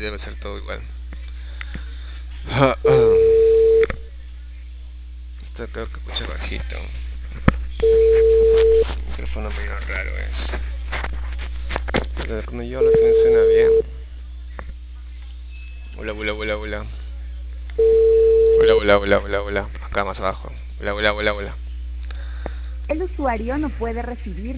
debe ser todo igual. Esto creo que escucha bajito. El micrófono medio raro es. Pero como yo lo que suena bien. Hola, hola, hola, hola. Hola, hola, hola, hola, hola. Acá más abajo. Hola, hola, hola, hola. El usuario no puede recibir